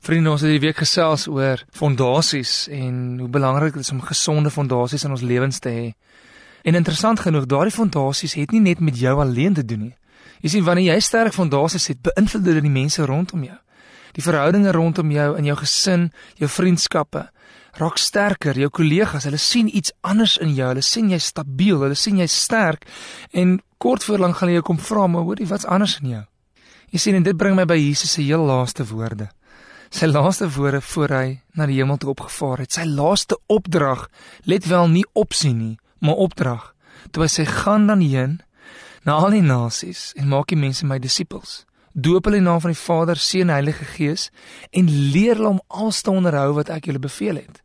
Vriende, ons het hierdie week gesels oor fondasies en hoe belangrik dit is om gesonde fondasies in ons lewens te hê. En interessant genoeg, daardie fondasies het nie net met jou alleen te doen nie. Jy sien, wanneer jy sterk fondasies het, beïnvloed dit die mense rondom jou. Die verhoudinge rondom jou, in jou gesin, jou vriendskappe, raak sterker, jou kollegas, hulle sien iets anders in jou, hulle sien jy stabiel, hulle sien jy sterk, en kort voorlang gaan jy jou kom vra, maar hoorie, wat's anders in jou? Jy sien, en dit bring my by Jesus se heel laaste woorde. Sy laaste woorde voor hy na die hemel toe opgevaar het, sy laaste opdrag, let wel nie opsien nie, maar opdrag, toe hy sê, gaan dan heen, na al die nasies, en maak die mense my disippels, doop hulle in die naam van die Vader, Seun en Heilige Gees, en leer hulle om alles te onderhou wat ek julle beveel het.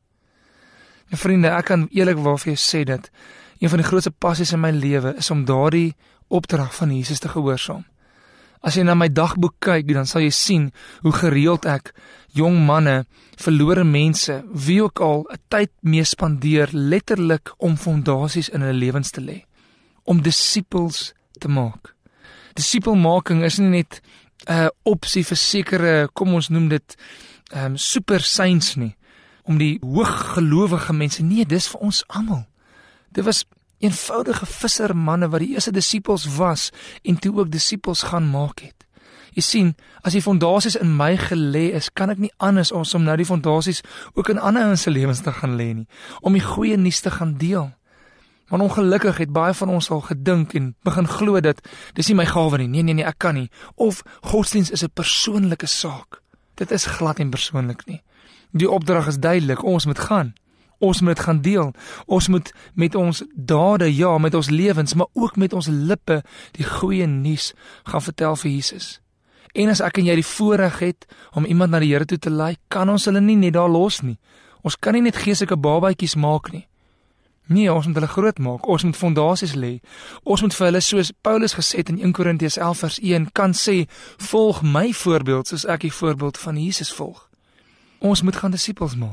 En vriende, ek kan eerlikwaar vir jou sê dat, een van die grootste passies in my lewe, is om daardie opdrag van Jesus te gehoorsaam. As jy na my dagboek kyk, dan sal jy sien hoe gereeld ek jong manne, verlore mense, wie ook al, 'n tyd mee spandeer, letterlik om fondasies in hulle lewens te lê, om disippels te maak. Disipelmaking is nie net 'n opsie vir sekere, kom ons noem dit, super saints nie, om die hooggelowige mense, nee, dis vir ons almal. Dit was eenvoudige vissermanne wat die eerste disippels was en toe ook disippels gaan maak het. Jy sien, as die fondasies in my gelê is, kan ek nie anders as om nou die fondasies ook in ander ouens se lewens te gaan lê nie, om die goeie nuus te gaan deel. Want ongelukkig het baie van ons al gedink en begin glo dat dis nie my gawe nie, nee, ek kan nie, of godsdiens is 'n persoonlike saak. Dit is glad nie persoonlik nie. Die opdrag is duidelik, ons moet gaan. Ons moet dit gaan deel, ons moet met ons dade, ja, met ons lewens, maar ook met ons lippe die goeie nuus gaan vertel vir Jesus. En as ek en jy die voorreg het om iemand na die Here toe te lei, kan ons hulle nie net daar los nie. Ons kan nie net geestelike babatjies maak nie. Nee, ons moet hulle groot maak, ons moet fondasies lê. Ons moet vir hulle, soos Paulus gesê het in 1 Korintiërs 11 vers 1, kan sê, volg my voorbeeld soos ek die voorbeeld van Jesus volg. Ons moet gaan disippels maak.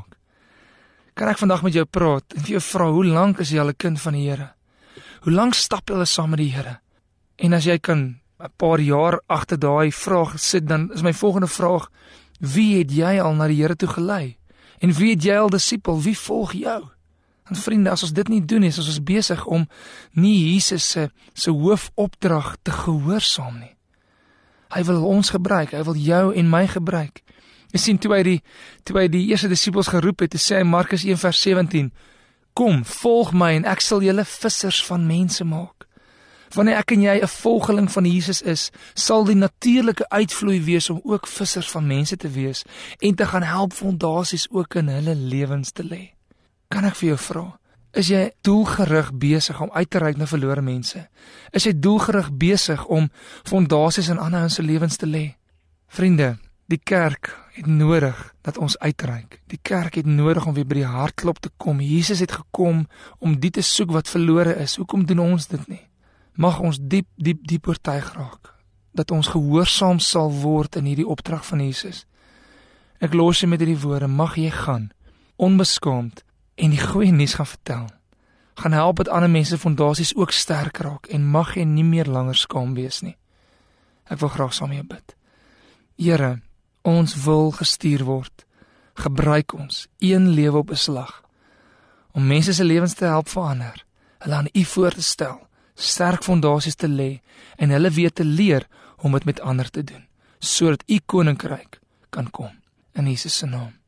Kan ek vandag met jou praat en vir jou vra, hoe lank is jy al 'n kind van die Here? Hoe lank stap jy saam met die Here? En as jy kan 'n paar jaar agter daai vraag sit, dan is my volgende vraag, wie het jy al na die Here toe gelei? En wie het jy al disipel? Wie volg jou? En vriende, as ons dit nie doen nie, is ons besig om nie Jesus se hoofopdrag te gehoorsaam nie. Hy wil ons gebruik, hy wil jou en my gebruik. Jy sien, toe hy die eerste disippels geroep het, sê hy Markus 1 vers 17, kom, volg my en ek sal julle vissers van mense maak. Wanneer ek en jy 'n volgeling van Jesus is, sal die natuurlike uitvloei wees om ook vissers van mense te wees en te gaan help fondasies ook in hulle lewens te lê. Kan ek vir jou vra, is jy doelgerig besig om uit te reik na verlore mense? Is jy doelgerig besig om fondasies in ander se lewens te lê? Vriende, die kerk het nodig dat ons uitreik. Die kerk het nodig om weer by die hartklop te kom. Jesus het gekom om die te soek wat verlore is. Hoekom doen ons dit nie? Mag ons diep oortuig raak, dat ons gehoorsaam sal word in hierdie opdrag van Jesus. Ek los jy met hierdie woorde, mag jy gaan, onbeskaamd, en die goeie nuus gaan vertel. Gaan help dat ander mense fondasies ook sterk raak, en mag jy nie meer langer skaam wees nie. Ek wil graag saam met jou bid. Here, ons wil gestuur word, gebruik ons, een lewe op 'n slag, om mense se lewens te help verander, hulle aan U voor te stel, sterk fondasies te lê, en hulle weer te leer om dit met ander te doen, sodat U koninkryk kan kom, in Jesus se naam.